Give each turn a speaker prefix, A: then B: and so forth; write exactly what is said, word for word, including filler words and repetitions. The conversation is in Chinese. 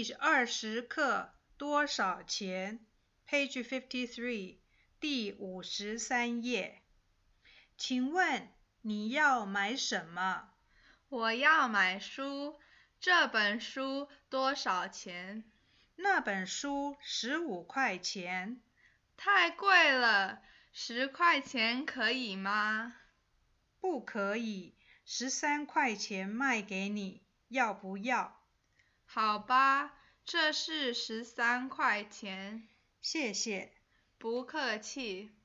A: 第二十课多少钱 ？Page fifty-three， 第五十三页。请问你要买什么？
B: 我要买书，这本书多少钱？
A: 那本书十五块钱。
B: 太贵了，十块钱可以吗？
A: 不可以，十三块钱卖给你，要不要？
B: 好吧，这是十三块钱。
A: 谢谢。
B: 不客气。